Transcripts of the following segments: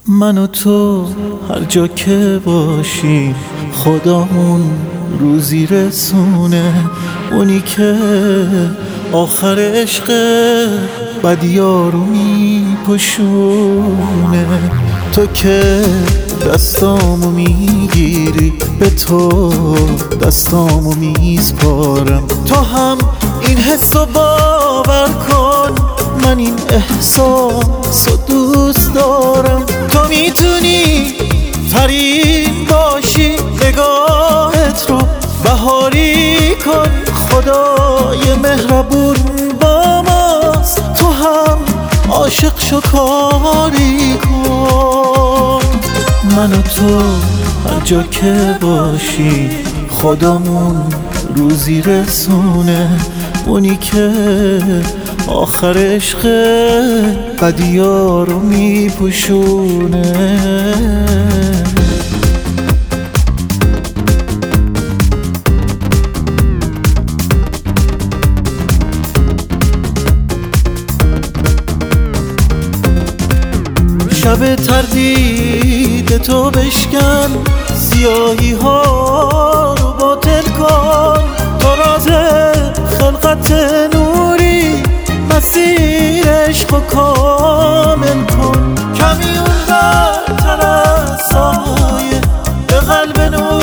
من و تو هر جا که باشیم خدامون روزی رسونه، اونی که آخر عشق بدیارو میپشونه. تو که دستامو میگیری به تو دستامو میسپارم، تو هم این حسو باور کن، من این احساسو دوست دارم. تو میتونی فرید باشی، نگاهت رو بهاری کن، خدای مهربون با ماست، تو هم عاشق شو کاری کن. من و تو هر جا که باشی خدامون روزی رسونه، اونی که آخر عشق بدیارو میپوشونه. شب تردید تو بشکن، سیاهی ها رو باطل کن، تو راز خلقت نوری، مسیر عشق کامل کن. کمی اون برتر از سایه به قلب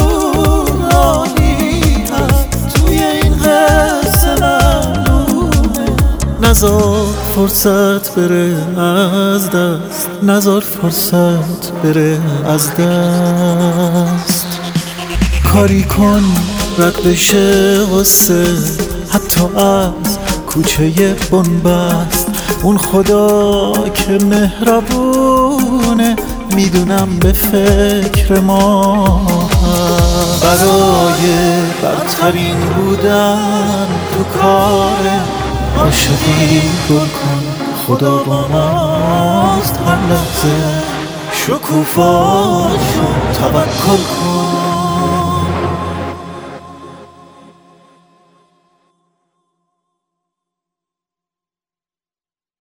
نورانی هست، توی این قصه معلومه. نذار فرصت بره از دست، نذار فرصت بره از دست. کاری کن رد بشه غصه، حتی از کوچه بنبست. اون خدا که مهربونه، میدونم به فکر ما هست. برای برترین بودن تو کاره عاشقی گل کن، خدا با ماست هر لحظه، شکوفا شو توکل کن.